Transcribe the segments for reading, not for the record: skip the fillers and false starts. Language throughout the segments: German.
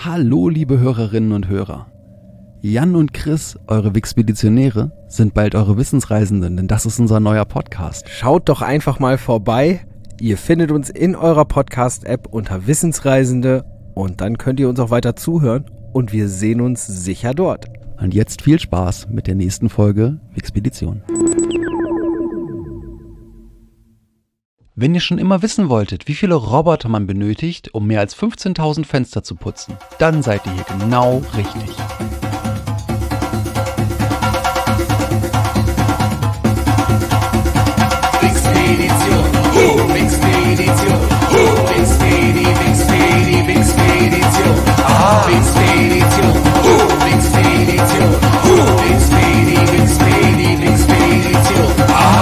Hallo liebe Hörerinnen und Hörer. Jan und Chris, eure Wixpeditionäre, sind bald eure Wissensreisenden, denn das ist unser neuer Podcast. Schaut doch einfach mal vorbei. Ihr findet uns in eurer Podcast-App unter Wissensreisende und dann könnt ihr uns auch weiter zuhören und wir sehen uns sicher dort. Und jetzt viel Spaß mit der nächsten Folge Wixpedition. Wenn ihr schon immer wissen wolltet, wie viele Roboter man benötigt, um mehr als 15.000 Fenster zu putzen, dann seid ihr hier genau richtig. Wixpedition, Wixpedition, Wixpedition, Wixpedition, Wixpedition, Wixpedition.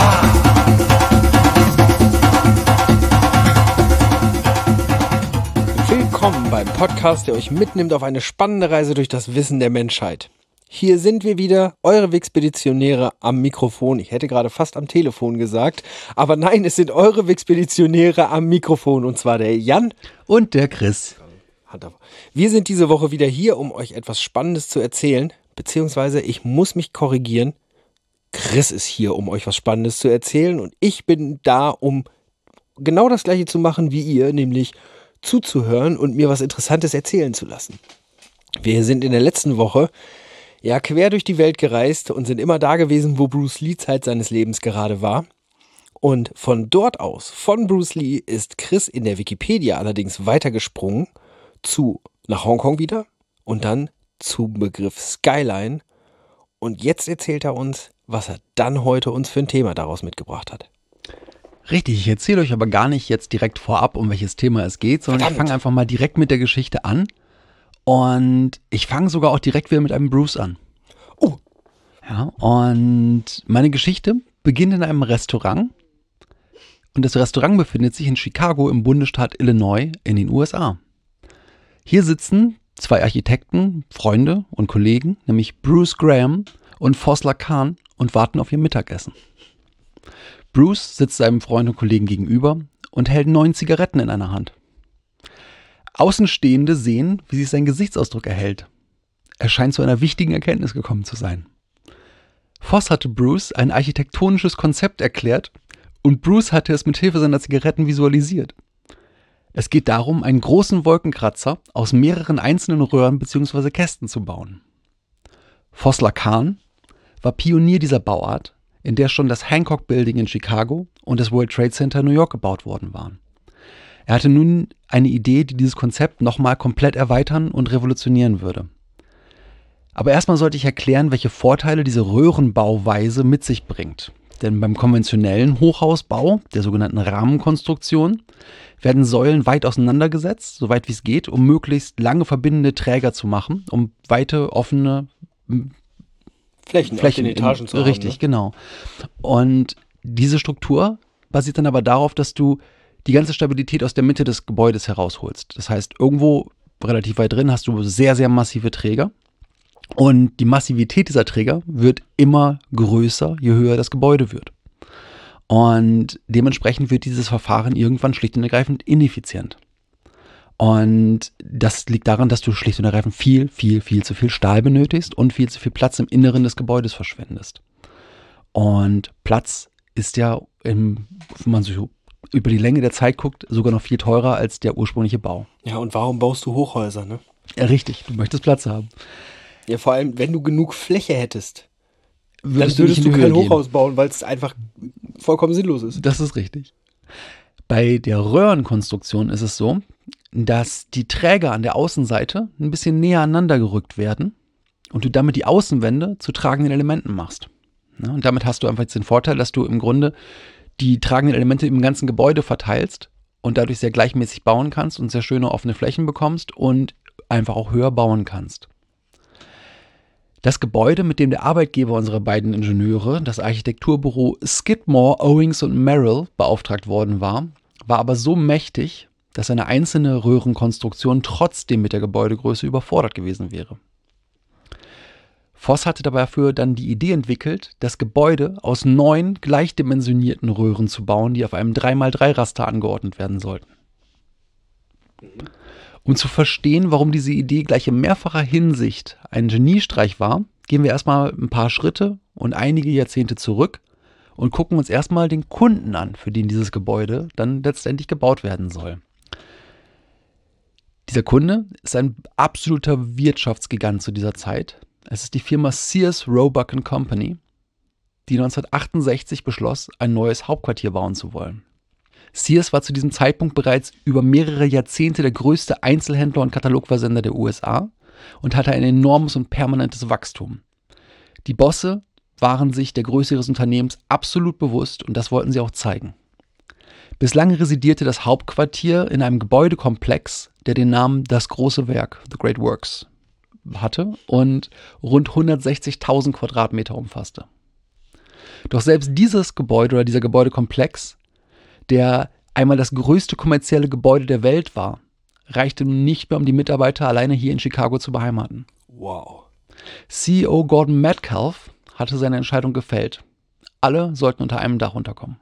Willkommen beim Podcast, der euch mitnimmt auf eine spannende Reise durch das Wissen der Menschheit. Hier sind wir wieder, eure Wixpeditionäre am Mikrofon. Ich hätte gerade fast am Telefon gesagt, aber nein, es sind eure Wixpeditionäre am Mikrofon und zwar der Jan Und der Chris. Wir sind diese Woche wieder hier, um euch etwas Spannendes zu erzählen, beziehungsweise ich muss mich korrigieren. Chris ist hier, um euch was Spannendes zu erzählen und ich bin da, um genau das Gleiche zu machen wie ihr, nämlich zuzuhören und mir was Interessantes erzählen zu lassen. Wir sind in der letzten Woche quer durch die Welt gereist und sind immer da gewesen, wo Bruce Lee Zeit seines Lebens gerade war. Und von dort aus, von Bruce Lee, ist Chris in der Wikipedia allerdings weitergesprungen nach Hongkong wieder und dann zum Begriff Skyline. Und jetzt erzählt er uns, was er dann heute uns für ein Thema daraus mitgebracht hat. Richtig, ich erzähle euch aber gar nicht jetzt direkt vorab, um welches Thema es geht, sondern ich fange einfach mal direkt mit der Geschichte an. Und ich fange sogar auch direkt wieder mit einem Bruce an. Oh! Ja, und meine Geschichte beginnt in einem Restaurant. Und das Restaurant befindet sich in Chicago im Bundesstaat Illinois in den USA. Hier sitzen zwei Architekten, Freunde und Kollegen, nämlich Bruce Graham und Fosler Khan, und warten auf ihr Mittagessen. Bruce sitzt seinem Freund und Kollegen gegenüber und hält 9 Zigaretten in einer Hand. Außenstehende sehen, wie sich sein Gesichtsausdruck erhält. Er scheint zu einer wichtigen Erkenntnis gekommen zu sein. Voss hatte Bruce ein architektonisches Konzept erklärt und Bruce hatte es mit Hilfe seiner Zigaretten visualisiert. Es geht darum, einen großen Wolkenkratzer aus mehreren einzelnen Röhren bzw. Kästen zu bauen. Fosler Khan war Pionier dieser Bauart, in der schon das Hancock Building in Chicago und das World Trade Center in New York gebaut worden waren. Er hatte nun eine Idee, die dieses Konzept nochmal komplett erweitern und revolutionieren würde. Aber erstmal sollte ich erklären, welche Vorteile diese Röhrenbauweise mit sich bringt. Denn beim konventionellen Hochhausbau, der sogenannten Rahmenkonstruktion, werden Säulen weit auseinandergesetzt, so weit wie es geht, um möglichst lange verbindende Träger zu machen, um weite, offene Flächen auf den Etagen zu haben. Richtig, genau. Und diese Struktur basiert dann aber darauf, dass du die ganze Stabilität aus der Mitte des Gebäudes herausholst. Das heißt, irgendwo relativ weit drin hast du sehr, sehr massive Träger. Und die Massivität dieser Träger wird immer größer, je höher das Gebäude wird. Und dementsprechend wird dieses Verfahren irgendwann schlicht und ergreifend ineffizient. Und das liegt daran, dass du schlicht und ergreifend viel zu viel Stahl benötigst und viel zu viel Platz im Inneren des Gebäudes verschwendest. Und Platz ist ja, wenn man so über die Länge der Zeit guckt, sogar noch viel teurer als der ursprüngliche Bau. Ja, und warum baust du Hochhäuser, ne? Ja, richtig, du möchtest Platz haben. Ja, vor allem, wenn du genug Fläche hättest, Würdest dann würdest nicht du in die kein Höhe gehen. Hochhaus bauen, weil es einfach vollkommen sinnlos ist. Das ist richtig. Bei der Röhrenkonstruktion ist es so, dass die Träger an der Außenseite ein bisschen näher aneinander gerückt werden und du damit die Außenwände zu tragenden Elementen machst. Ja, und damit hast du einfach jetzt den Vorteil, dass du im Grunde die tragenden Elemente im ganzen Gebäude verteilst und dadurch sehr gleichmäßig bauen kannst und sehr schöne offene Flächen bekommst und einfach auch höher bauen kannst. Das Gebäude, mit dem der Arbeitgeber unserer beiden Ingenieure, das Architekturbüro Skidmore, Owings und Merrill, beauftragt worden war aber so mächtig, dass eine einzelne Röhrenkonstruktion trotzdem mit der Gebäudegröße überfordert gewesen wäre. Voss hatte dafür dann die Idee entwickelt, das Gebäude aus 9 gleichdimensionierten Röhren zu bauen, die auf einem 3x3 Raster angeordnet werden sollten. Um zu verstehen, warum diese Idee gleich in mehrfacher Hinsicht ein Geniestreich war, gehen wir erstmal ein paar Schritte und einige Jahrzehnte zurück und gucken uns erstmal den Kunden an, für den dieses Gebäude dann letztendlich gebaut werden soll. Dieser Kunde ist ein absoluter Wirtschaftsgigant zu dieser Zeit. Es ist die Firma Sears, Roebuck & Company, die 1968 beschloss, ein neues Hauptquartier bauen zu wollen. Sears war zu diesem Zeitpunkt bereits über mehrere Jahrzehnte der größte Einzelhändler und Katalogversender der USA und hatte ein enormes und permanentes Wachstum. Die Bosse waren sich der Größe ihres Unternehmens absolut bewusst und das wollten sie auch zeigen. Bislang residierte das Hauptquartier in einem Gebäudekomplex, der den Namen Das Große Werk, The Great Works, hatte und rund 160.000 Quadratmeter umfasste. Doch selbst dieses Gebäude oder dieser Gebäudekomplex, der einmal das größte kommerzielle Gebäude der Welt war, reichte nun nicht mehr, um die Mitarbeiter alleine hier in Chicago zu beheimaten. Wow. CEO Gordon Metcalf hatte seine Entscheidung gefällt. Alle sollten unter einem Dach unterkommen.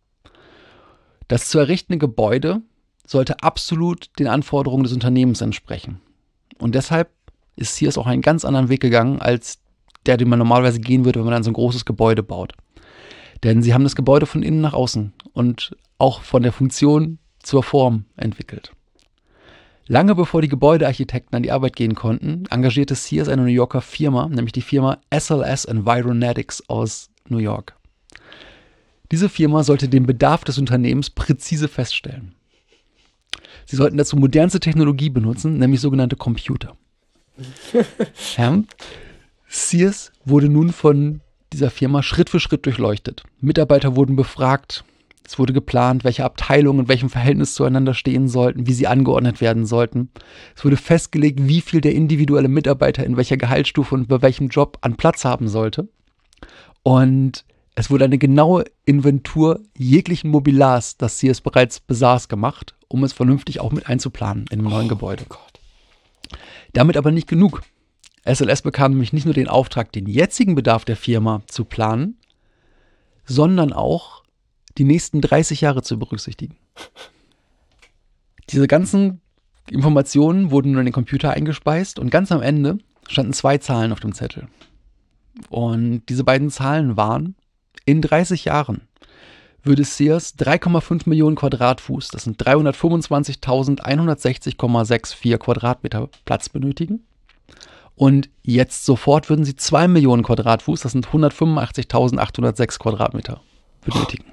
Das zu errichtende Gebäude sollte absolut den Anforderungen des Unternehmens entsprechen. Und deshalb ist Sears auch einen ganz anderen Weg gegangen, als der, den man normalerweise gehen würde, wenn man dann so ein großes Gebäude baut. Denn sie haben das Gebäude von innen nach außen und auch von der Funktion zur Form entwickelt. Lange bevor die Gebäudearchitekten an die Arbeit gehen konnten, engagierte Sears eine New Yorker Firma, nämlich die Firma SLS Environetics aus New York. Diese Firma sollte den Bedarf des Unternehmens präzise feststellen. Sie sollten dazu modernste Technologie benutzen, nämlich sogenannte Computer. Ja. Sears wurde nun von dieser Firma Schritt für Schritt durchleuchtet. Mitarbeiter wurden befragt. Es wurde geplant, welche Abteilungen in welchem Verhältnis zueinander stehen sollten, wie sie angeordnet werden sollten. Es wurde festgelegt, wie viel der individuelle Mitarbeiter in welcher Gehaltsstufe und bei welchem Job an Platz haben sollte. Und es wurde eine genaue Inventur jeglichen Mobilars, das Sears bereits besaß, gemacht, um es vernünftig auch mit einzuplanen in dem neuen Gebäude. Gott. Damit aber nicht genug. SLS bekam nämlich nicht nur den Auftrag, den jetzigen Bedarf der Firma zu planen, sondern auch die nächsten 30 Jahre zu berücksichtigen. Diese ganzen Informationen wurden nur in den Computer eingespeist und ganz am Ende standen 2 Zahlen auf dem Zettel. Und diese beiden Zahlen waren: In 30 Jahren würde Sears 3,5 Millionen Quadratfuß, das sind 325.160,64 Quadratmeter Platz benötigen. Und jetzt sofort würden sie 2 Millionen Quadratfuß, das sind 185.806 Quadratmeter, benötigen.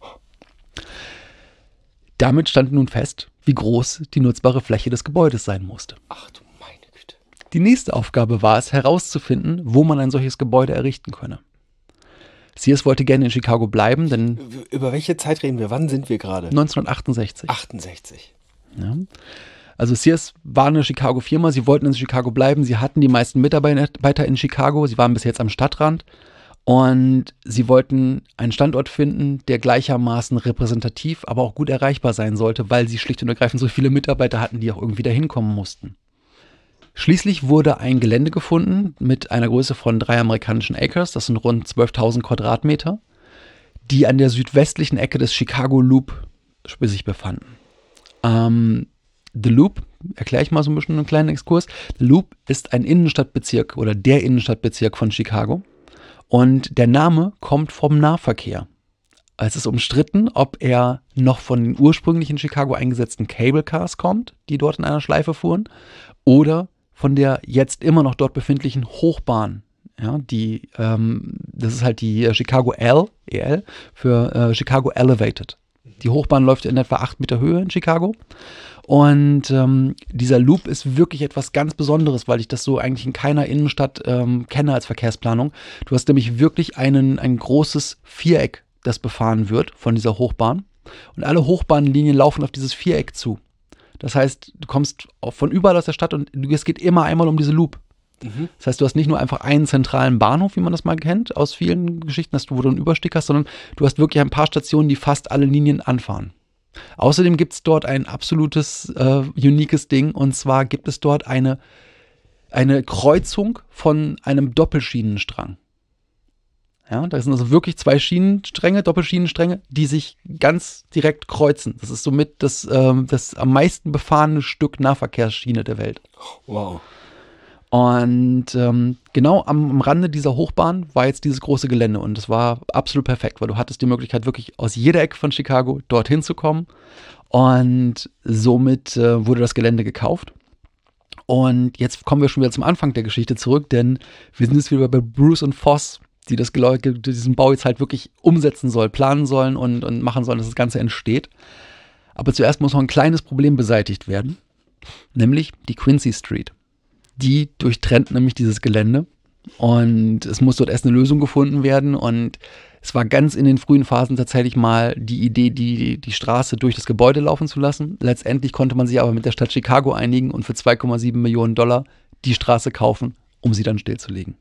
Damit stand nun fest, wie groß die nutzbare Fläche des Gebäudes sein musste. Ach du meine Güte. Die nächste Aufgabe war es, herauszufinden, wo man ein solches Gebäude errichten könne. Sears wollte gerne in Chicago bleiben, denn Über welche Zeit reden wir? Wann sind wir gerade? 1968. 68. Ja. Also Sears war eine Chicago-Firma, sie wollten in Chicago bleiben, sie hatten die meisten Mitarbeiter in Chicago, sie waren bis jetzt am Stadtrand und sie wollten einen Standort finden, der gleichermaßen repräsentativ, aber auch gut erreichbar sein sollte, weil sie schlicht und ergreifend so viele Mitarbeiter hatten, die auch irgendwie da hinkommen mussten. Schließlich wurde ein Gelände gefunden mit einer Größe von 3 amerikanischen Acres, das sind rund 12.000 Quadratmeter, die an der südwestlichen Ecke des Chicago Loop sich befanden. The Loop, erkläre ich mal so ein bisschen einen kleinen Exkurs. The Loop ist ein Innenstadtbezirk oder der Innenstadtbezirk von Chicago und der Name kommt vom Nahverkehr. Es ist umstritten, ob er noch von den ursprünglich in Chicago eingesetzten Cable Cars kommt, die dort in einer Schleife fuhren, oder von der jetzt immer noch dort befindlichen Hochbahn. Ja, das ist halt die Chicago EL für Chicago Elevated. Die Hochbahn läuft in etwa 8 Meter Höhe in Chicago. Und dieser Loop ist wirklich etwas ganz Besonderes, weil ich das so eigentlich in keiner Innenstadt kenne als Verkehrsplanung. Du hast nämlich wirklich ein großes Viereck, das befahren wird von dieser Hochbahn. Und alle Hochbahnlinien laufen auf dieses Viereck zu. Das heißt, du kommst von überall aus der Stadt und es geht immer einmal um diese Loop. Mhm. Das heißt, du hast nicht nur einfach einen zentralen Bahnhof, wie man das mal kennt, aus vielen Geschichten, wo du einen Überstieg hast, sondern du hast wirklich ein paar Stationen, die fast alle Linien anfahren. Außerdem gibt es dort ein absolutes, uniques Ding, und zwar gibt es dort eine Kreuzung von einem Doppelschienenstrang. Ja, da sind also wirklich 2 Schienenstränge, Doppelschienenstränge, die sich ganz direkt kreuzen. Das ist somit das am meisten befahrene Stück Nahverkehrsschiene der Welt. Wow. Und genau am Rande dieser Hochbahn war jetzt dieses große Gelände und es war absolut perfekt, weil du hattest die Möglichkeit, wirklich aus jeder Ecke von Chicago dorthin zu kommen. Und somit wurde das Gelände gekauft. Und jetzt kommen wir schon wieder zum Anfang der Geschichte zurück, denn wir sind jetzt wieder bei Bruce und Voss, die diesen Bau jetzt halt wirklich umsetzen sollen, planen sollen und machen sollen, dass das Ganze entsteht. Aber zuerst muss noch ein kleines Problem beseitigt werden, nämlich die Quincy Street. Die durchtrennt nämlich dieses Gelände und es muss dort erst eine Lösung gefunden werden und es war ganz in den frühen Phasen tatsächlich mal die Idee, die Straße durch das Gebäude laufen zu lassen. Letztendlich konnte man sich aber mit der Stadt Chicago einigen und für $2,7 Millionen die Straße kaufen, um sie dann stillzulegen.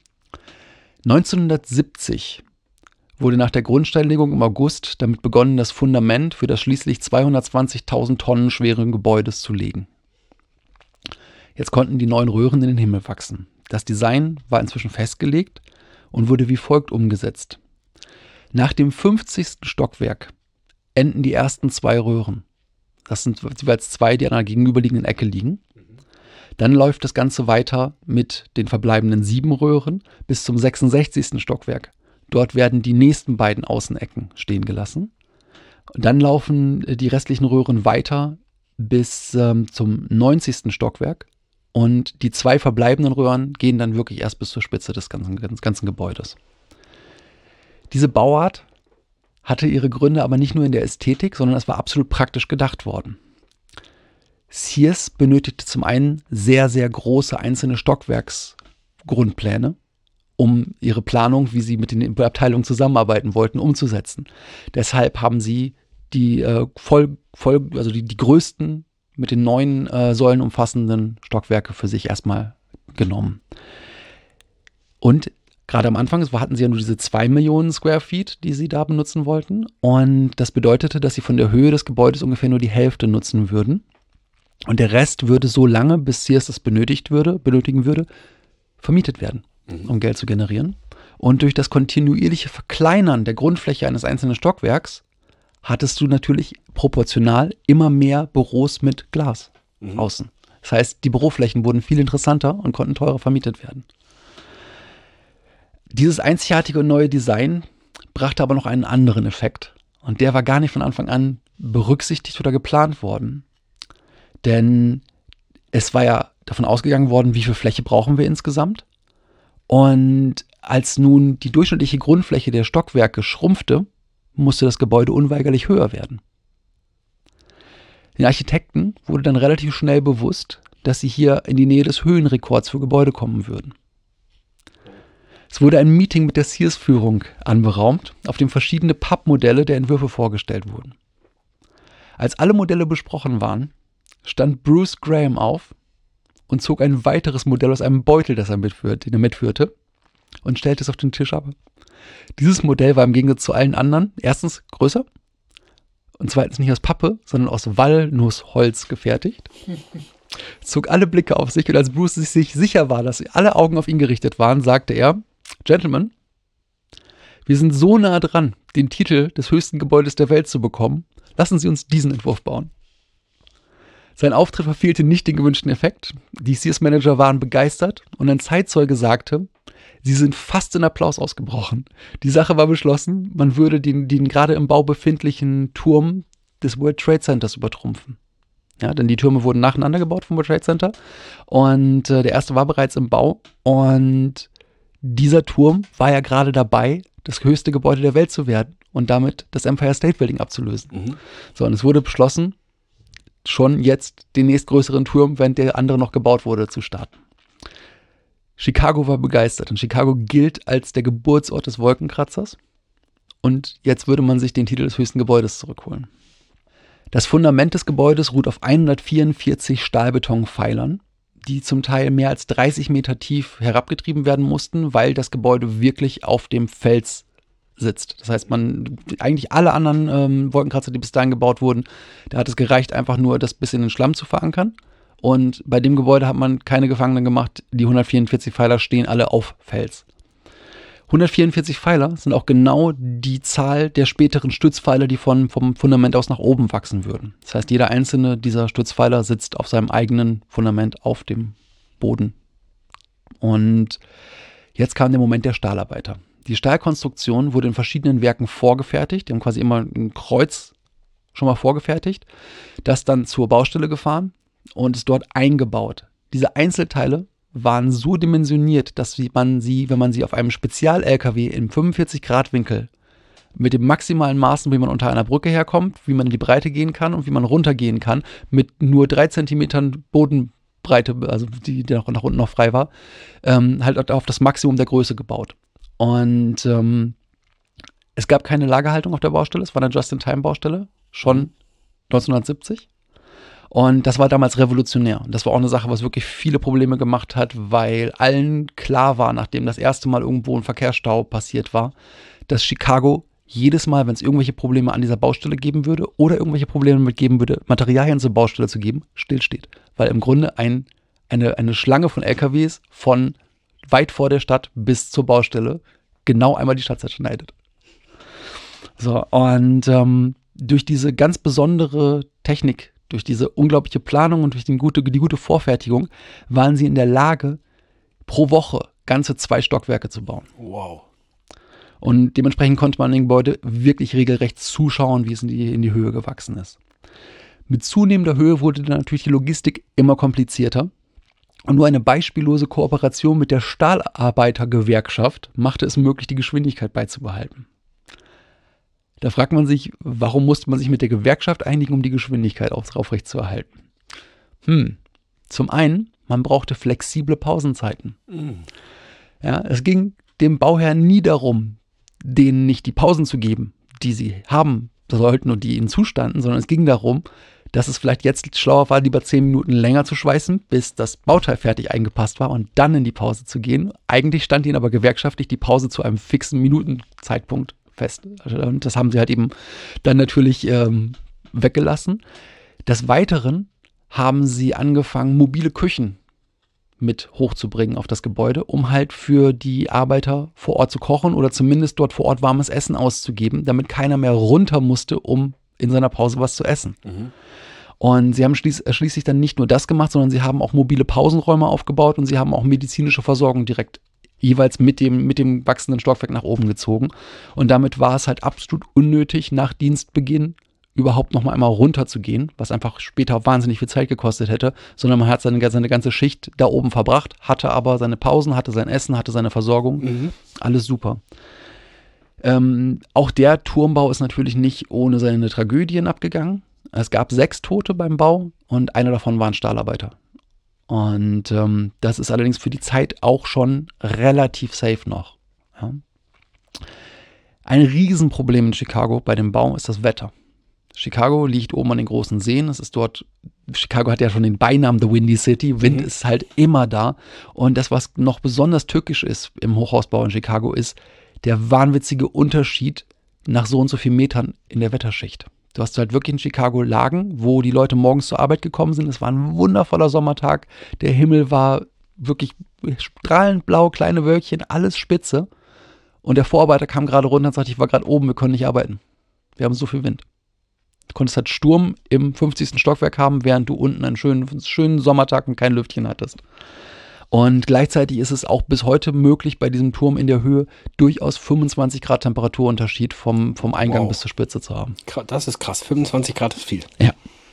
1970 wurde nach der Grundsteinlegung im August damit begonnen, das Fundament für das schließlich 220.000 Tonnen schweren Gebäudes zu legen. Jetzt konnten die neuen Röhren in den Himmel wachsen. Das Design war inzwischen festgelegt und wurde wie folgt umgesetzt. Nach dem 50. Stockwerk enden die ersten 2 Röhren. Das sind jeweils 2, die an einer gegenüberliegenden Ecke liegen. Dann läuft das Ganze weiter mit den verbleibenden 7 Röhren bis zum 66. Stockwerk. Dort werden die nächsten beiden Außenecken stehen gelassen. Und dann laufen die restlichen Röhren weiter bis zum 90. Stockwerk. Und die 2 verbleibenden Röhren gehen dann wirklich erst bis zur Spitze des ganzen Gebäudes. Diese Bauart hatte ihre Gründe aber nicht nur in der Ästhetik, sondern es war absolut praktisch gedacht worden. Sears benötigte zum einen sehr, sehr große einzelne Stockwerksgrundpläne, um ihre Planung, wie sie mit den Abteilungen zusammenarbeiten wollten, umzusetzen. Deshalb haben sie die die größten mit den 9 Säulen umfassenden Stockwerke für sich erstmal genommen. Und gerade am Anfang hatten sie ja nur diese 2 Millionen Square Feet, die sie da benutzen wollten. Und das bedeutete, dass sie von der Höhe des Gebäudes ungefähr nur die Hälfte nutzen würden. Und der Rest würde so lange, bis Sears das benötigen würde, vermietet werden, um Geld zu generieren. Und durch das kontinuierliche Verkleinern der Grundfläche eines einzelnen Stockwerks hattest du natürlich proportional immer mehr Büros mit Glas außen. Das heißt, die Büroflächen wurden viel interessanter und konnten teurer vermietet werden. Dieses einzigartige und neue Design brachte aber noch einen anderen Effekt. Und der war gar nicht von Anfang an berücksichtigt oder geplant worden. Denn es war ja davon ausgegangen worden, wie viel Fläche brauchen wir insgesamt. Und als nun die durchschnittliche Grundfläche der Stockwerke schrumpfte, musste das Gebäude unweigerlich höher werden. Den Architekten wurde dann relativ schnell bewusst, dass sie hier in die Nähe des Höhenrekords für Gebäude kommen würden. Es wurde ein Meeting mit der Sears-Führung anberaumt, auf dem verschiedene Pappmodelle der Entwürfe vorgestellt wurden. Als alle Modelle besprochen waren, stand Bruce Graham auf und zog ein weiteres Modell aus einem Beutel, den er mitführte, und stellte es auf den Tisch ab. Dieses Modell war im Gegensatz zu allen anderen erstens größer und zweitens nicht aus Pappe, sondern aus Walnussholz gefertigt. Zog alle Blicke auf sich und als Bruce sich sicher war, dass alle Augen auf ihn gerichtet waren, sagte er: Gentlemen, wir sind so nah dran, den Titel des höchsten Gebäudes der Welt zu bekommen. Lassen Sie uns diesen Entwurf bauen. Sein Auftritt verfehlte nicht den gewünschten Effekt. Die Sears-Manager waren begeistert und ein Zeitzeuge sagte, sie sind fast in Applaus ausgebrochen. Die Sache war beschlossen, man würde den gerade im Bau befindlichen Turm des World Trade Centers übertrumpfen. Ja, denn die Türme wurden nacheinander gebaut vom World Trade Center und der erste war bereits im Bau und dieser Turm war ja gerade dabei, das höchste Gebäude der Welt zu werden und damit das Empire State Building abzulösen. So, und es wurde beschlossen, schon jetzt den nächstgrößeren Turm, während der andere noch gebaut wurde, zu starten. Chicago war begeistert und Chicago gilt als der Geburtsort des Wolkenkratzers und jetzt würde man sich den Titel des höchsten Gebäudes zurückholen. Das Fundament des Gebäudes ruht auf 144 Stahlbetonpfeilern, die zum Teil mehr als 30 Meter tief herabgetrieben werden mussten, weil das Gebäude wirklich auf dem Fels sitzt. Das heißt, eigentlich alle anderen Wolkenkratzer, die bis dahin gebaut wurden, da hat es gereicht, einfach nur das bis in den Schlamm zu verankern. Und bei dem Gebäude hat man keine Gefangenen gemacht. Die 144 Pfeiler stehen alle auf Fels. 144 Pfeiler sind auch genau die Zahl der späteren Stützpfeiler, die vom Fundament aus nach oben wachsen würden. Das heißt, jeder einzelne dieser Stützpfeiler sitzt auf seinem eigenen Fundament auf dem Boden. Und jetzt kam der Moment der Stahlarbeiter. Die Stahlkonstruktion wurde in verschiedenen Werken vorgefertigt. Die haben quasi immer ein Kreuz schon mal vorgefertigt, das dann zur Baustelle gefahren und es dort eingebaut. Diese Einzelteile waren so dimensioniert, dass man sie, wenn man sie auf einem Spezial-LKW im 45-Grad-Winkel mit den maximalen Maßen, wie man unter einer Brücke herkommt, wie man in die Breite gehen kann und wie man runtergehen kann, mit nur 3 Zentimetern Bodenbreite, also die nach unten noch frei war, halt auf das Maximum der Größe gebaut. Und es gab keine Lagerhaltung auf der Baustelle, es war eine Just-in-Time-Baustelle, schon 1970. Und das war damals revolutionär. Und das war auch eine Sache, was wirklich viele Probleme gemacht hat, weil allen klar war, nachdem das erste Mal irgendwo ein Verkehrsstau passiert war, dass Chicago jedes Mal, wenn es irgendwelche Probleme an dieser Baustelle geben würde oder irgendwelche Probleme mit geben würde, Materialien zur Baustelle zu geben, stillsteht. Weil im Grunde eine Schlange von LKWs von weit vor der Stadt bis zur Baustelle genau einmal die Stadt zerschneidet. So, und durch diese ganz besondere Technik, durch diese unglaubliche Planung und durch die gute Vorfertigung waren sie in der Lage, pro Woche ganze 2 Stockwerke zu bauen. Wow. Und dementsprechend konnte man im Gebäude wirklich regelrecht zuschauen, wie es in die Höhe gewachsen ist. Mit zunehmender Höhe wurde dann natürlich die Logistik immer komplizierter. Und nur eine beispiellose Kooperation mit der Stahlarbeitergewerkschaft machte es möglich, die Geschwindigkeit beizubehalten. Da fragt man sich, warum musste man sich mit der Gewerkschaft einigen, um die Geschwindigkeit aufrechtzuerhalten? Zum einen, man brauchte flexible Pausenzeiten. Ja, es ging dem Bauherrn nie darum, denen nicht die Pausen zu geben, die sie haben sollten und die ihnen zustanden, sondern es ging darum, dass es vielleicht jetzt schlauer war, lieber 10 Minuten länger zu schweißen, bis das Bauteil fertig eingepasst war und dann in die Pause zu gehen. Eigentlich stand ihnen aber gewerkschaftlich die Pause zu einem fixen Minutenzeitpunkt fest. Und das haben sie halt eben dann natürlich weggelassen. Des Weiteren haben sie angefangen, mobile Küchen mit hochzubringen auf das Gebäude, um halt für die Arbeiter vor Ort zu kochen oder zumindest dort vor Ort warmes Essen auszugeben, damit keiner mehr runter musste, um in seiner Pause was zu essen. Und sie haben schließlich dann nicht nur das gemacht, sondern sie haben auch mobile Pausenräume aufgebaut und sie haben auch medizinische Versorgung direkt jeweils mit dem wachsenden Stockwerk nach oben gezogen. Und damit war es halt absolut unnötig, nach Dienstbeginn überhaupt noch mal einmal runterzugehen, was einfach später wahnsinnig viel Zeit gekostet hätte, sondern man hat seine ganze Schicht da oben verbracht, hatte aber seine Pausen, hatte sein Essen, hatte seine Versorgung. Alles super. Auch der Turmbau ist natürlich nicht ohne seine Tragödien abgegangen. Es gab 6 Tote beim Bau und einer davon war ein Stahlarbeiter. Und das ist allerdings für die Zeit auch schon relativ safe noch. Ja. Ein Riesenproblem in Chicago bei dem Bau ist das Wetter. Chicago liegt oben an den großen Seen. Chicago hat ja schon den Beinamen The Windy City. Wind ist halt immer da. Und das, was noch besonders tückisch ist im Hochhausbau in Chicago, ist der wahnwitzige Unterschied nach so und so vielen Metern in der Wetterschicht. Du hast halt wirklich in Chicago Lagen, wo die Leute morgens zur Arbeit gekommen sind. Es war ein wundervoller Sommertag. Der Himmel war wirklich strahlend blau, kleine Wölkchen, alles spitze. Und der Vorarbeiter kam gerade runter und sagte, ich war gerade oben, wir können nicht arbeiten. Wir haben so viel Wind. Du konntest halt Sturm im 50. Stockwerk haben, während du unten einen schönen Sommertag und kein Lüftchen hattest. Und gleichzeitig ist es auch bis heute möglich, bei diesem Turm in der Höhe durchaus 25 Grad Temperaturunterschied vom Eingang bis zur Spitze zu haben. Das ist krass, 25 Grad ist viel. Ja.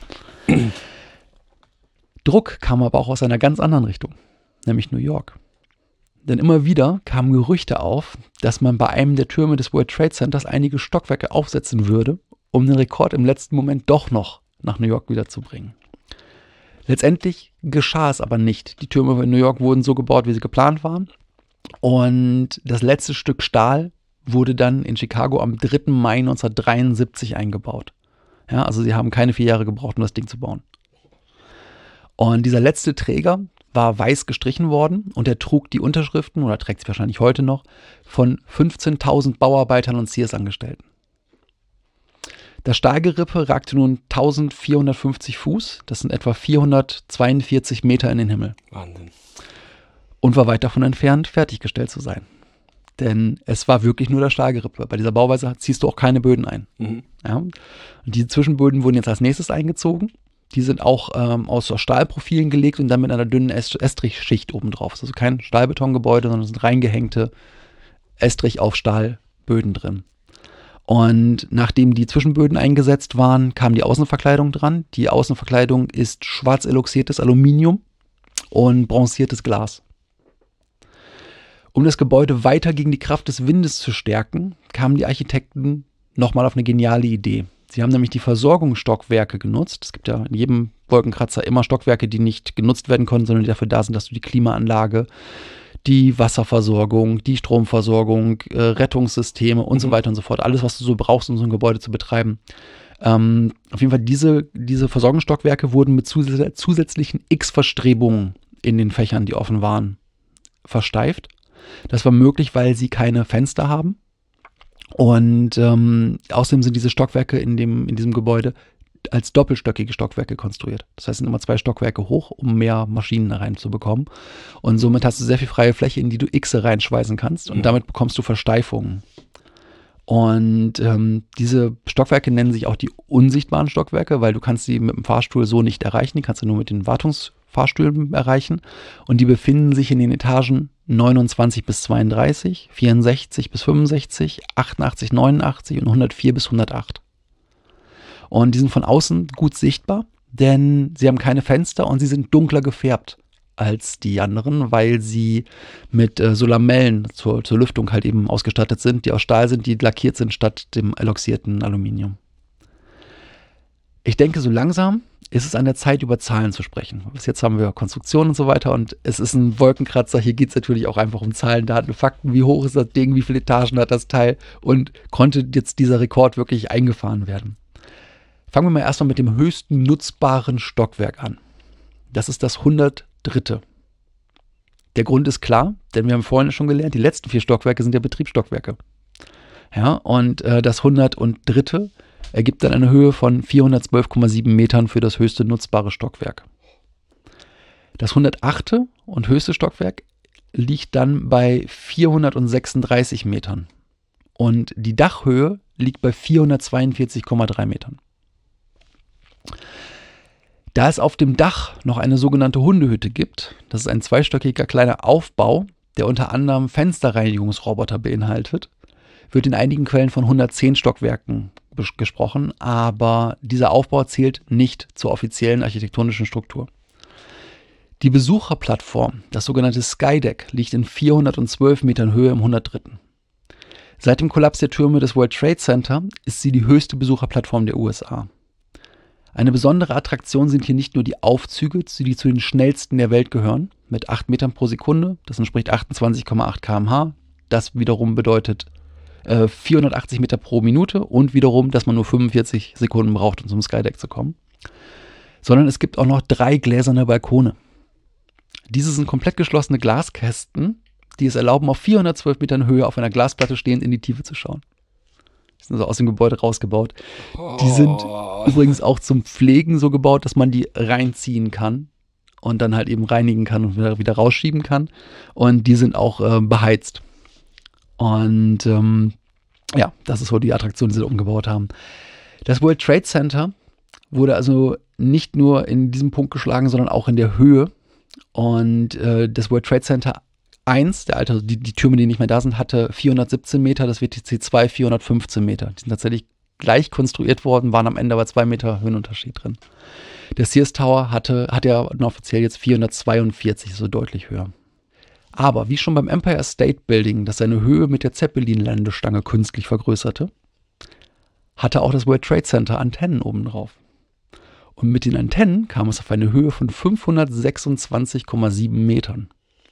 Druck kam aber auch aus einer ganz anderen Richtung, nämlich New York. Denn immer wieder kamen Gerüchte auf, dass man bei einem der Türme des World Trade Centers einige Stockwerke aufsetzen würde, um den Rekord im letzten Moment doch noch nach New York wiederzubringen. Letztendlich geschah es aber nicht. Die Türme in New York wurden so gebaut, wie sie geplant waren. Und das letzte Stück Stahl wurde dann in Chicago am 3. Mai 1973 eingebaut. Ja, also sie haben keine 4 Jahre gebraucht, um das Ding zu bauen. Und dieser letzte Träger war weiß gestrichen worden und er trug die Unterschriften, oder trägt sie wahrscheinlich heute noch, von 15.000 Bauarbeitern und Sears-Angestellten. Das Stahlgerippe ragte nun 1450 Fuß, das sind etwa 442 Meter in den Himmel. Wahnsinn. Und war weit davon entfernt, fertiggestellt zu sein. Denn es war wirklich nur das Stahlgerippe. Bei dieser Bauweise ziehst du auch keine Böden ein. Ja? Und diese Zwischenböden wurden jetzt als nächstes eingezogen. Die sind auch aus Stahlprofilen gelegt und dann mit einer dünnen Estrichschicht obendrauf. Das ist also kein Stahlbetongebäude, sondern es sind reingehängte Estrich auf Stahlböden drin. Und nachdem die Zwischenböden eingesetzt waren, kam die Außenverkleidung dran. Die Außenverkleidung ist schwarz eloxiertes Aluminium und bronziertes Glas. Um das Gebäude weiter gegen die Kraft des Windes zu stärken, kamen die Architekten nochmal auf eine geniale Idee. Sie haben nämlich die Versorgungsstockwerke genutzt. Es gibt ja in jedem Wolkenkratzer immer Stockwerke, die nicht genutzt werden können, sondern die dafür da sind, dass du die Klimaanlage, die Wasserversorgung, die Stromversorgung, Rettungssysteme und so weiter und so fort, alles, was du so brauchst, um so ein Gebäude zu betreiben. Auf jeden Fall diese Versorgungsstockwerke wurden mit zusätzlichen X-Verstrebungen in den Fächern, die offen waren, versteift. Das war möglich, weil sie keine Fenster haben. Und außerdem sind diese Stockwerke in diesem Gebäude als doppelstöckige Stockwerke konstruiert. Das heißt, es sind immer 2 Stockwerke hoch, um mehr Maschinen da reinzubekommen. Und somit hast du sehr viel freie Fläche, in die du Xe reinschweißen kannst. Und damit bekommst du Versteifungen. Und diese Stockwerke nennen sich auch die unsichtbaren Stockwerke, weil du kannst sie mit dem Fahrstuhl so nicht erreichen. Die kannst du nur mit den Wartungsfahrstühlen erreichen. Und die befinden sich in den Etagen 29 bis 32, 64 bis 65, 88, 89 und 104 bis 108. Und die sind von außen gut sichtbar, denn sie haben keine Fenster und sie sind dunkler gefärbt als die anderen, weil sie mit so Lamellen zur Lüftung halt eben ausgestattet sind, die aus Stahl sind, die lackiert sind statt dem eloxierten Aluminium. Ich denke, so langsam ist es an der Zeit, über Zahlen zu sprechen. Bis jetzt haben wir Konstruktion und so weiter und es ist ein Wolkenkratzer. Hier geht es natürlich auch einfach um Zahlen, Daten, Fakten. Wie hoch ist das Ding, wie viele Etagen hat das Teil und konnte jetzt dieser Rekord wirklich eingefahren werden? Fangen wir mal erstmal mit dem höchsten nutzbaren Stockwerk an. Das ist das 103. Der Grund ist klar, denn wir haben vorhin schon gelernt, die letzten 4 Stockwerke sind ja Betriebsstockwerke. Ja, und das 103. ergibt dann eine Höhe von 412,7 Metern für das höchste nutzbare Stockwerk. Das 108. und höchste Stockwerk liegt dann bei 436 Metern. Und die Dachhöhe liegt bei 442,3 Metern. Da es auf dem Dach noch eine sogenannte Hundehütte gibt, das ist ein zweistöckiger kleiner Aufbau, der unter anderem Fensterreinigungsroboter beinhaltet, wird in einigen Quellen von 110 Stockwerken gesprochen, aber dieser Aufbau zählt nicht zur offiziellen architektonischen Struktur. Die Besucherplattform, das sogenannte Skydeck, liegt in 412 Metern Höhe im 103. Seit dem Kollaps der Türme des World Trade Center ist sie die höchste Besucherplattform der USA. Eine besondere Attraktion sind hier nicht nur die Aufzüge, die zu den schnellsten der Welt gehören, mit 8 Metern pro Sekunde, das entspricht 28,8 km/h. Das wiederum bedeutet 480 Meter pro Minute und wiederum, dass man nur 45 Sekunden braucht, um zum Skydeck zu kommen. Sondern es gibt auch noch 3 gläserne Balkone. Diese sind komplett geschlossene Glaskästen, die es erlauben, auf 412 Metern Höhe auf einer Glasplatte stehend in die Tiefe zu schauen. Die sind also aus dem Gebäude rausgebaut. Die sind übrigens auch zum Pflegen so gebaut, dass man die reinziehen kann und dann halt eben reinigen kann und wieder rausschieben kann. Und die sind auch beheizt. Und ja, das ist so die Attraktion, die sie umgebaut haben. Das World Trade Center wurde also nicht nur in diesem Punkt geschlagen, sondern auch in der Höhe. Und das World Trade Center 1, der alte, die Türme, die nicht mehr da sind, hatte 417 Meter, das WTC 2 415 Meter. Die sind tatsächlich gleich konstruiert worden, waren am Ende aber 2 Meter Höhenunterschied drin. Der Sears Tower hat ja offiziell jetzt 442, so deutlich höher. Aber wie schon beim Empire State Building, das seine Höhe mit der Zeppelin-Landestange künstlich vergrößerte, hatte auch das World Trade Center Antennen obendrauf. Und mit den Antennen kam es auf eine Höhe von 526,7 Metern.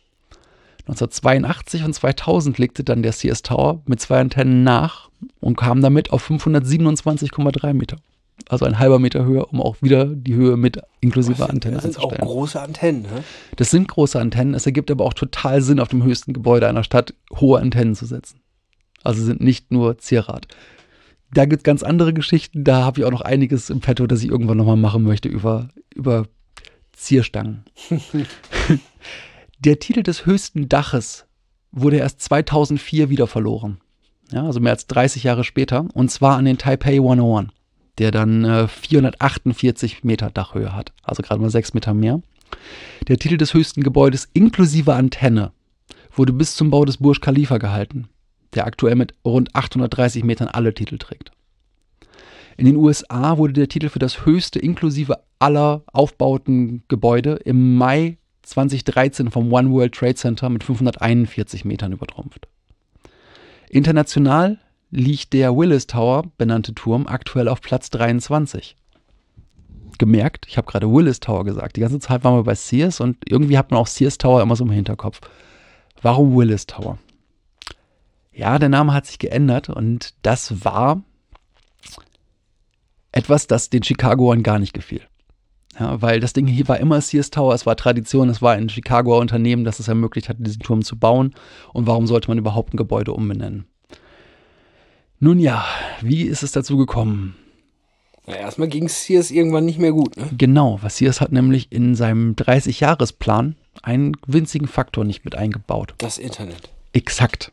1982 und 2000 legte dann der Sears Tower mit 2 Antennen nach und kam damit auf 527,3 Meter. Also ein halber Meter höher, um auch wieder die Höhe mit inklusive Antenne einzustellen. Das sind auch große Antennen, ne? Das sind große Antennen. Es ergibt aber auch total Sinn, auf dem höchsten Gebäude einer Stadt hohe Antennen zu setzen. Also sind nicht nur Zierrat. Da gibt es ganz andere Geschichten. Da habe ich auch noch einiges im Petto, das ich irgendwann nochmal machen möchte über Zierstangen. Der Titel des höchsten Daches wurde erst 2004 wieder verloren. Ja, also mehr als 30 Jahre später. Und zwar an den Taipei 101, der dann 448 Meter Dachhöhe hat. Also gerade mal 6 Meter mehr. Der Titel des höchsten Gebäudes inklusive Antenne wurde bis zum Bau des Burj Khalifa gehalten, der aktuell mit rund 830 Metern alle Titel trägt. In den USA wurde der Titel für das höchste inklusive aller aufbauten Gebäude im Mai 2013 vom One World Trade Center mit 541 Metern übertrumpft. International liegt der Willis Tower, benannte Turm, aktuell auf Platz 23. Gemerkt, ich habe gerade Willis Tower gesagt. Die ganze Zeit waren wir bei Sears und irgendwie hat man auch Sears Tower immer so im Hinterkopf. Warum Willis Tower? Ja, der Name hat sich geändert und das war etwas, das den Chicagoern gar nicht gefiel. Ja, weil das Ding hier war immer Sears Tower, es war Tradition, es war ein Chicagoer Unternehmen, das es ermöglicht hat, diesen Turm zu bauen. Und warum sollte man überhaupt ein Gebäude umbenennen? Nun ja, wie ist es dazu gekommen? Na, erstmal ging Sears irgendwann nicht mehr gut, ne? Genau, was Sears hat nämlich in seinem 30-Jahres-Plan einen winzigen Faktor nicht mit eingebaut. Das Internet. Exakt.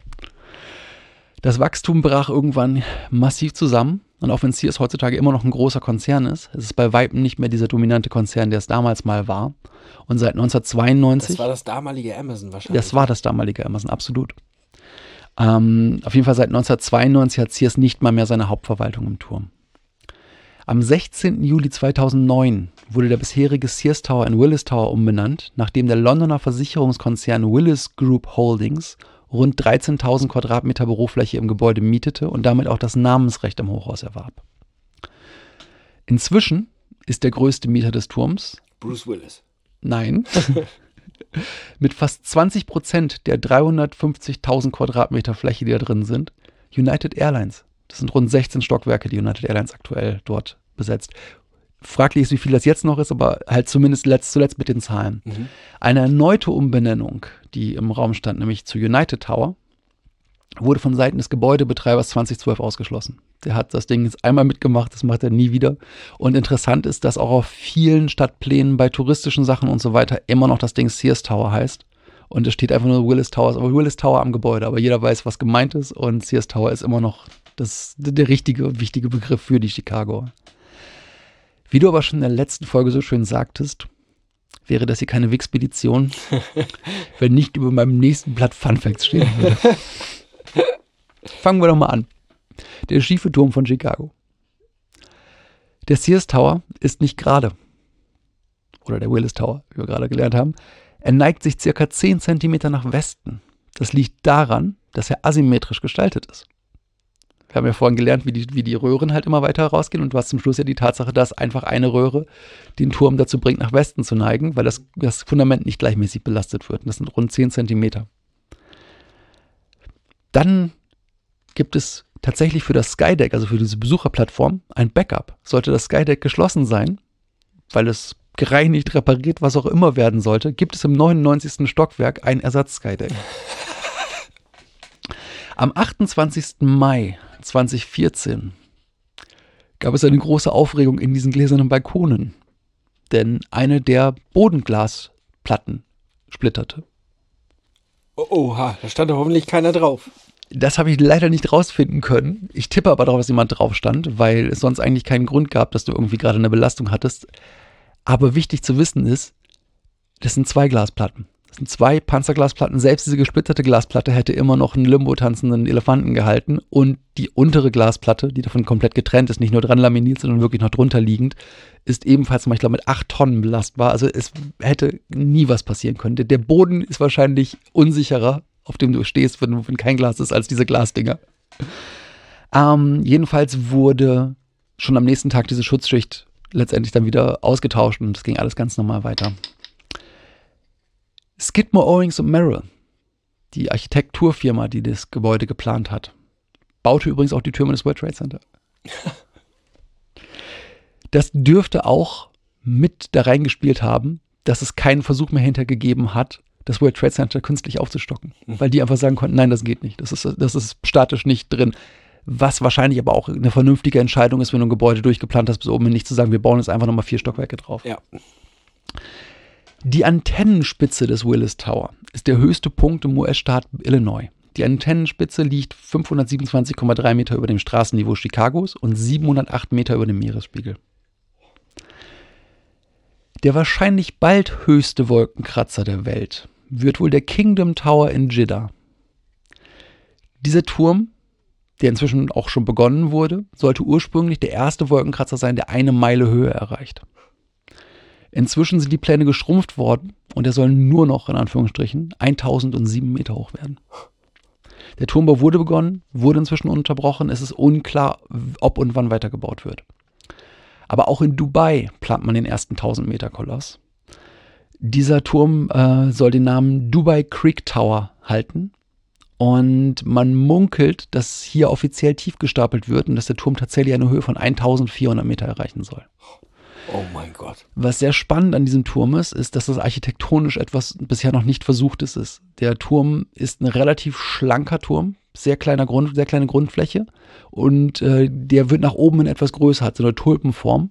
Das Wachstum brach irgendwann massiv zusammen. Und auch wenn Sears heutzutage immer noch ein großer Konzern ist, ist es bei Weitem nicht mehr dieser dominante Konzern, der es damals mal war. Und seit 1992... Das war das damalige Amazon wahrscheinlich. Das war das damalige Amazon, absolut. Auf jeden Fall seit 1992 hat Sears nicht mal mehr seine Hauptverwaltung im Turm. Am 16. Juli 2009 wurde der bisherige Sears Tower in Willis Tower umbenannt, nachdem der Londoner Versicherungskonzern Willis Group Holdings rund 13.000 Quadratmeter Bürofläche im Gebäude mietete und damit auch das Namensrecht am Hochhaus erwarb. Inzwischen ist der größte Mieter des Turms Bruce Willis. Nein. Mit fast 20% der 350.000 Quadratmeter Fläche, die da drin sind, United Airlines. Das sind rund 16 Stockwerke, die United Airlines aktuell dort besetzt. Fraglich ist, wie viel das jetzt noch ist, aber halt zumindest zuletzt mit den Zahlen. Mhm. Eine erneute Umbenennung, die im Raum stand, nämlich zu United Tower, wurde von Seiten des Gebäudebetreibers 2012 ausgeschlossen. Der hat das Ding jetzt einmal mitgemacht, das macht er nie wieder. Und interessant ist, dass auch auf vielen Stadtplänen bei touristischen Sachen und so weiter immer noch das Ding Sears Tower heißt. Und es steht einfach nur Willis Tower, aber Willis Tower am Gebäude. Aber jeder weiß, was gemeint ist. Und Sears Tower ist immer noch der richtige und wichtige Begriff für die Chicagoer. Wie du aber schon in der letzten Folge so schön sagtest, wäre das hier keine Wixpedition, wenn nicht über meinem nächsten Blatt Fun Facts stehen würde. Fangen wir doch mal an. Der schiefe Turm von Chicago. Der Sears Tower ist nicht gerade. Oder der Willis Tower, wie wir gerade gelernt haben. Er neigt sich circa 10 Zentimeter nach Westen. Das liegt daran, dass er asymmetrisch gestaltet ist. Wir haben ja vorhin gelernt, wie die Röhren halt immer weiter rausgehen und du hast zum Schluss ja die Tatsache, dass einfach eine Röhre den Turm dazu bringt, nach Westen zu neigen, weil das Fundament nicht gleichmäßig belastet wird. Und das sind rund 10 Zentimeter. Dann gibt es tatsächlich für das Skydeck, also für diese Besucherplattform, ein Backup. Sollte das Skydeck geschlossen sein, weil es gereinigt, repariert, was auch immer werden sollte, gibt es im 99. Stockwerk ein Ersatz-Skydeck. Am 28. Mai 2014 gab es eine große Aufregung in diesen gläsernen Balkonen, denn eine der Bodenglasplatten splitterte. Oha, da stand doch hoffentlich keiner drauf. Das habe ich leider nicht rausfinden können. Ich tippe aber darauf, dass jemand drauf stand, weil es sonst eigentlich keinen Grund gab, dass du irgendwie gerade eine Belastung hattest. Aber wichtig zu wissen ist, das sind 2 Glasplatten. Das sind 2 Panzerglasplatten. Selbst diese gesplitterte Glasplatte hätte immer noch einen Limbo-tanzenden Elefanten gehalten. Und die untere Glasplatte, die davon komplett getrennt ist, nicht nur dran laminiert, sondern wirklich noch drunter liegend, ist ebenfalls, ich glaube, mit 8 Tonnen belastbar. Also es hätte nie was passieren können. Der Boden ist wahrscheinlich unsicherer, auf dem du stehst, wenn kein Glas ist, als diese Glasdinger. Jedenfalls wurde schon am nächsten Tag diese Schutzschicht letztendlich dann wieder ausgetauscht und es ging alles ganz normal weiter. Skidmore, Owings & Merrill, die Architekturfirma, die das Gebäude geplant hat, baute übrigens auch die Türme des World Trade Center. Das dürfte auch mit da reingespielt haben, dass es keinen Versuch mehr hintergegeben hat, das World Trade Center künstlich aufzustocken. Weil die einfach sagen konnten, nein, das geht nicht. Das ist statisch nicht drin. Was wahrscheinlich aber auch eine vernünftige Entscheidung ist, wenn du ein Gebäude durchgeplant hast, bis oben hin nicht zu sagen, wir bauen jetzt einfach nochmal 4 Stockwerke drauf. Ja. Die Antennenspitze des Willis Tower ist der höchste Punkt im US-Staat Illinois. Die Antennenspitze liegt 527,3 Meter über dem Straßenniveau Chicagos und 708 Meter über dem Meeresspiegel. Der wahrscheinlich bald höchste Wolkenkratzer der Welt wird wohl der Kingdom Tower in Jeddah. Dieser Turm, der inzwischen auch schon begonnen wurde, sollte ursprünglich der erste Wolkenkratzer sein, der 1 Meile Höhe erreicht. Inzwischen sind die Pläne geschrumpft worden und er soll nur noch, in Anführungsstrichen, 1007 Meter hoch werden. Der Turmbau wurde begonnen, wurde inzwischen unterbrochen. Es ist unklar, ob und wann weitergebaut wird. Aber auch in Dubai plant man den ersten 1000 Meter Koloss. Dieser Turm soll den Namen Dubai Creek Tower halten. Und man munkelt, dass hier offiziell tief gestapelt wird und dass der Turm tatsächlich eine Höhe von 1400 Meter erreichen soll. Oh mein Gott. Was sehr spannend an diesem Turm ist, dass das architektonisch etwas bisher noch nicht Versuchtes ist. Der Turm ist ein relativ schlanker Turm, sehr kleine Grundfläche und der wird nach oben in etwas größer, hat so eine Tulpenform.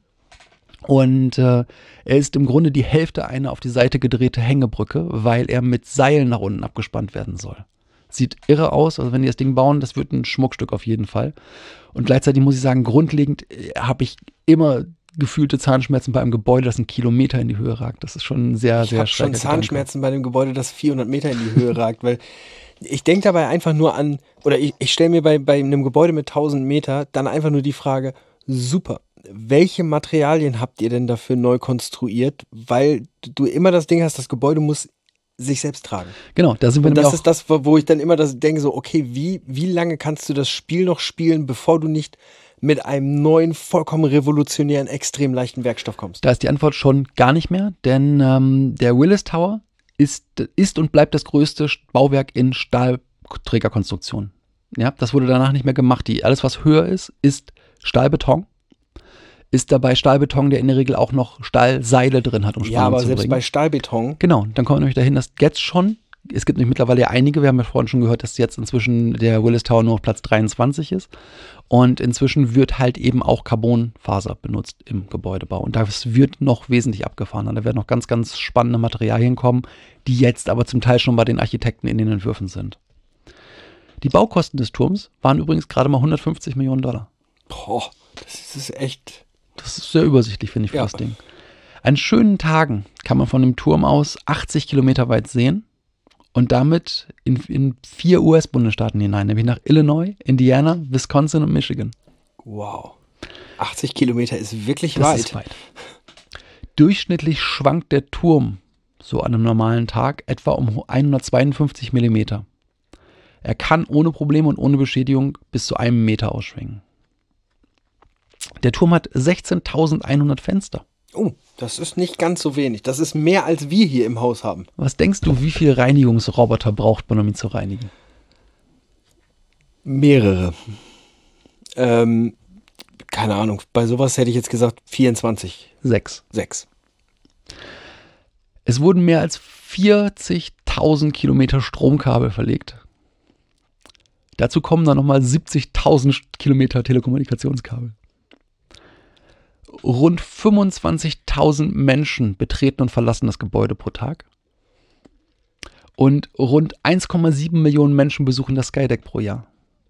Und er ist im Grunde die Hälfte einer auf die Seite gedrehte Hängebrücke, weil er mit Seilen nach unten abgespannt werden soll. Sieht irre aus, also wenn die das Ding bauen, das wird ein Schmuckstück auf jeden Fall. Und gleichzeitig muss ich sagen, grundlegend habe ich immer gefühlte Zahnschmerzen bei einem Gebäude, das einen Kilometer in die Höhe ragt. Das ist schon sehr, sehr schräg. Ich habe schon Zahnschmerzen bei einem Gebäude, das 400 Meter in die Höhe ragt, weil ich denke dabei einfach nur an, oder ich stelle mir bei einem Gebäude mit 1000 Meter dann einfach nur die Frage, super, welche Materialien habt ihr denn dafür neu konstruiert? Weil du immer das Ding hast, das Gebäude muss sich selbst tragen. Genau, da sind wir nämlich auch. Das ist das, wo ich dann immer denke, so, okay, wie lange kannst du das Spiel noch spielen, bevor du nicht mit einem neuen, vollkommen revolutionären, extrem leichten Werkstoff kommst? Da ist die Antwort schon gar nicht mehr, denn der Willis Tower ist und bleibt das größte Bauwerk in Stahlträgerkonstruktion. Ja, das wurde danach nicht mehr gemacht. Alles, was höher ist Stahlbeton. Ist dabei Stahlbeton, der in der Regel auch noch Stahlseile drin hat, um Spannung zu bringen. Ja, aber selbst bei Stahlbeton. Genau, dann kommen wir nämlich dahin, dass jetzt schon, es gibt nämlich mittlerweile ja einige, wir haben ja vorhin schon gehört, dass jetzt inzwischen der Willis Tower nur auf Platz 23 ist. Und inzwischen wird halt eben auch Carbonfaser benutzt im Gebäudebau. Und das wird noch wesentlich abgefahren. Da werden noch ganz, ganz spannende Materialien kommen, die jetzt aber zum Teil schon bei den Architekten in den Entwürfen sind. Die Baukosten des Turms waren übrigens gerade mal $150 Millionen. Boah, das ist echt. Das ist sehr übersichtlich, finde ich, für das Ding. An schönen Tagen kann man von dem Turm aus 80 Kilometer weit sehen und damit in 4 US-Bundesstaaten hinein, nämlich nach Illinois, Indiana, Wisconsin und Michigan. Wow. 80 Kilometer ist wirklich das ist weit. Durchschnittlich schwankt der Turm so an einem normalen Tag etwa um 152 Millimeter. Er kann ohne Probleme und ohne Beschädigung bis zu 1 Meter ausschwingen. Der Turm hat 16.100 Fenster. Oh, das ist nicht ganz so wenig. Das ist mehr, als wir hier im Haus haben. Was denkst du, wie viele Reinigungsroboter braucht man, um ihn zu reinigen? Mehrere. Keine Ahnung. Bei sowas hätte ich jetzt gesagt 24. 6. Es wurden mehr als 40.000 Kilometer Stromkabel verlegt. Dazu kommen dann nochmal 70.000 Kilometer Telekommunikationskabel. Rund 25.000 Menschen betreten und verlassen das Gebäude pro Tag. Und rund 1,7 Millionen Menschen besuchen das Skydeck pro Jahr.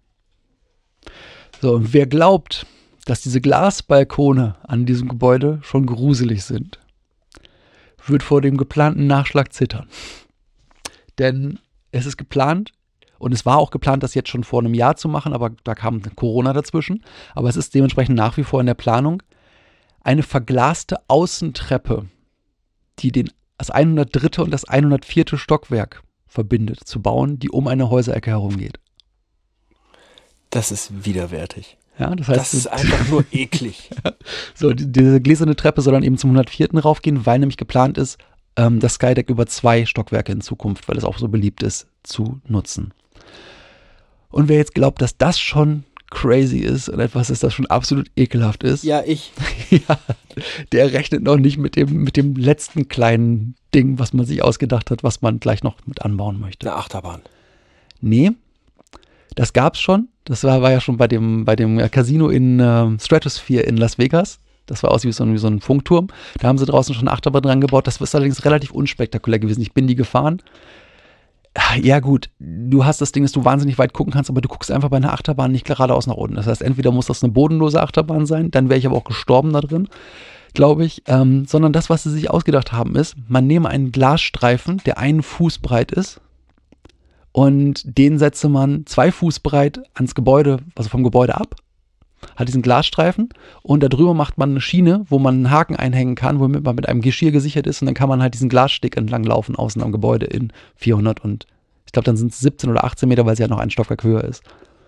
So, und wer glaubt, dass diese Glasbalkone an diesem Gebäude schon gruselig sind, wird vor dem geplanten Nachschlag zittern. Denn es ist geplant, und es war auch geplant, das jetzt schon vor einem Jahr zu machen, aber da kam Corona dazwischen. Aber es ist dementsprechend nach wie vor in der Planung, eine verglaste Außentreppe, die das 103. und das 104. Stockwerk verbindet, zu bauen, die um eine Häuserecke herumgeht. Das ist widerwärtig. Ja, das heißt, das ist einfach nur eklig. So, diese gläserne Treppe soll dann eben zum 104. raufgehen, weil nämlich geplant ist, das Skydeck über 2 Stockwerke in Zukunft, weil es auch so beliebt ist, zu nutzen. Und wer jetzt glaubt, dass das schon crazy ist und etwas ist, das schon absolut ekelhaft ist. Ja, ich. Ja, der rechnet noch nicht mit dem letzten kleinen Ding, was man sich ausgedacht hat, was man gleich noch mit anbauen möchte. Eine Achterbahn. Nee, das gab's schon. Das war ja schon bei dem Casino in Stratosphere in Las Vegas. Das war aus wie so ein Funkturm. Da haben sie draußen schon eine Achterbahn dran gebaut. Das ist allerdings relativ unspektakulär gewesen. Ich bin die gefahren. Ja gut, du hast das Ding, dass du wahnsinnig weit gucken kannst, aber du guckst einfach bei einer Achterbahn nicht geradeaus nach unten. Das heißt, entweder muss das eine bodenlose Achterbahn sein, dann wäre ich aber auch gestorben da drin, glaube ich. Sondern das, was sie sich ausgedacht haben, ist, man nehme einen Glasstreifen, der 1 Fuß breit ist, und den setze man 2 Fuß breit ans Gebäude, also vom Gebäude ab, hat diesen Glasstreifen, und darüber macht man eine Schiene, wo man einen Haken einhängen kann, womit man mit einem Geschirr gesichert ist, und dann kann man halt diesen Glassteg entlang laufen, außen am Gebäude in 400 und ich glaube, dann sind es 17 oder 18 Meter, weil sie ja noch ein Stockwerk höher ist.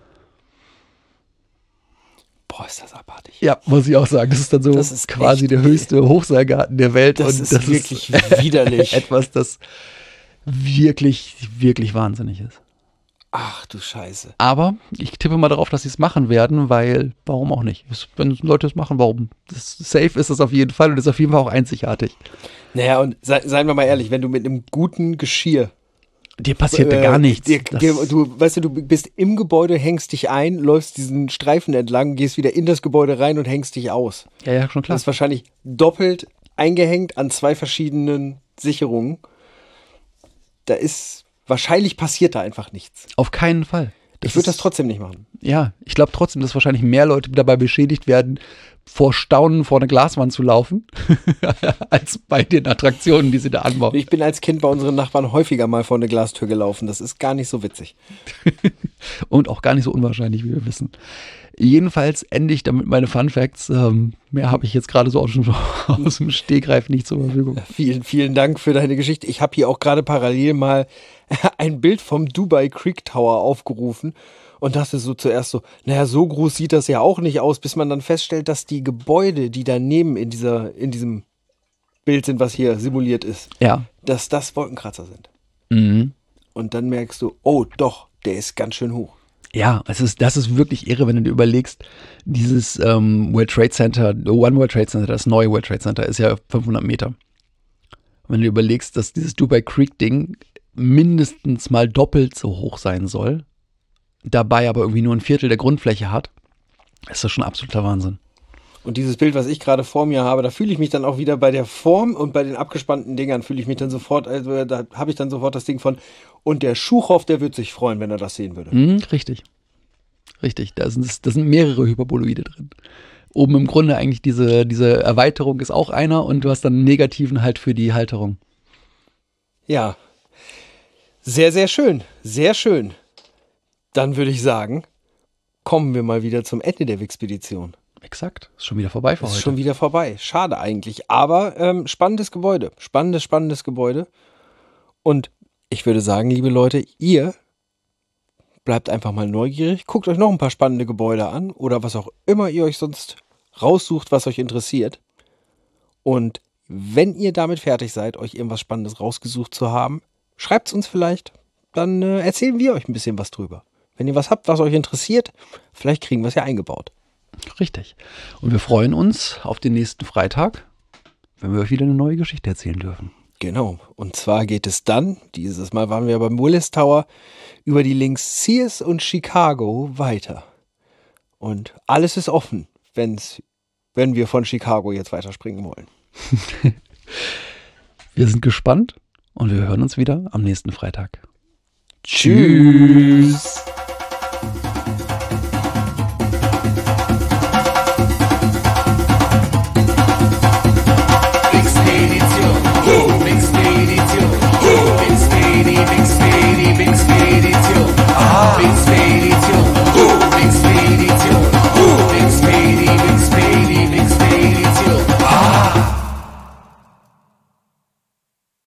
Boah, ist das abartig. Ja, muss ich auch sagen. Das ist dann so quasi der höchste Hochseilgarten der Welt. Das ist wirklich widerlich. Etwas, das wirklich, wirklich wahnsinnig ist. Ach du Scheiße. Aber ich tippe mal darauf, dass sie es machen werden, weil, warum auch nicht? Wenn Leute es machen, warum? Safe ist das auf jeden Fall und ist auf jeden Fall auch einzigartig. Naja, und seien wir mal ehrlich, wenn du mit einem guten Geschirr dir passiert gar nichts. Du bist im Gebäude, hängst dich ein, läufst diesen Streifen entlang, gehst wieder in das Gebäude rein und hängst dich aus. Ja, schon klar. Das ist wahrscheinlich doppelt eingehängt an 2 verschiedenen Sicherungen. Wahrscheinlich passiert da einfach nichts. Auf keinen Fall. Ich würde das trotzdem nicht machen. Ja, ich glaube trotzdem, dass wahrscheinlich mehr Leute dabei beschädigt werden, vor Staunen vor eine Glaswand zu laufen, als bei den Attraktionen, die sie da anbauen. Ich bin als Kind bei unseren Nachbarn häufiger mal vor eine Glastür gelaufen. Das ist gar nicht so witzig. Und auch gar nicht so unwahrscheinlich, wie wir wissen. Jedenfalls ende ich damit meine Fun Facts. Mehr habe ich jetzt gerade so aus dem Stegreif nicht zur Verfügung. Vielen, vielen Dank für deine Geschichte. Ich habe hier auch gerade parallel mal ein Bild vom Dubai Creek Tower aufgerufen und dachte so zuerst so, naja, so groß sieht das ja auch nicht aus, bis man dann feststellt, dass die Gebäude, die daneben in diesem Bild sind, was hier simuliert ist, ja, dass das Wolkenkratzer sind. Mhm. Und dann merkst du, oh doch, der ist ganz schön hoch. Ja, das ist wirklich irre, wenn du dir überlegst, dieses World Trade Center, One World Trade Center, das neue World Trade Center ist ja 500 Meter. Wenn du überlegst, dass dieses Dubai Creek Ding mindestens mal doppelt so hoch sein soll, dabei aber irgendwie nur ein Viertel der Grundfläche hat, ist das schon absoluter Wahnsinn. Und dieses Bild, was ich gerade vor mir habe, da fühle ich mich dann auch wieder bei der Form und bei den abgespannten Dingern fühle ich mich dann sofort, also da habe ich dann sofort das Ding von, und der Schuchhoff, der wird sich freuen, wenn er das sehen würde. Richtig. Richtig, da sind mehrere Hyperboloide drin. Oben im Grunde eigentlich diese Erweiterung ist auch einer und du hast dann einen negativen halt für die Halterung. Ja, sehr, sehr schön, sehr schön. Dann würde ich sagen, kommen wir mal wieder zum Ende der Wixpedition. Exakt, ist schon wieder vorbei für heute. Ist schon wieder vorbei, schade eigentlich, aber spannendes Gebäude, spannendes Gebäude. Und ich würde sagen, liebe Leute, ihr bleibt einfach mal neugierig, guckt euch noch ein paar spannende Gebäude an oder was auch immer ihr euch sonst raussucht, was euch interessiert. Und wenn ihr damit fertig seid, euch irgendwas Spannendes rausgesucht zu haben, schreibt es uns vielleicht, dann erzählen wir euch ein bisschen was drüber. Wenn ihr was habt, was euch interessiert, vielleicht kriegen wir es ja eingebaut. Richtig. Und wir freuen uns auf den nächsten Freitag, wenn wir euch wieder eine neue Geschichte erzählen dürfen. Genau. Und zwar geht es dann, dieses Mal waren wir beim Willis Tower, über die Links Sears und Chicago weiter. Und alles ist offen, wenn wir von Chicago jetzt weiterspringen wollen. Wir sind gespannt und wir hören uns wieder am nächsten Freitag. Tschüss.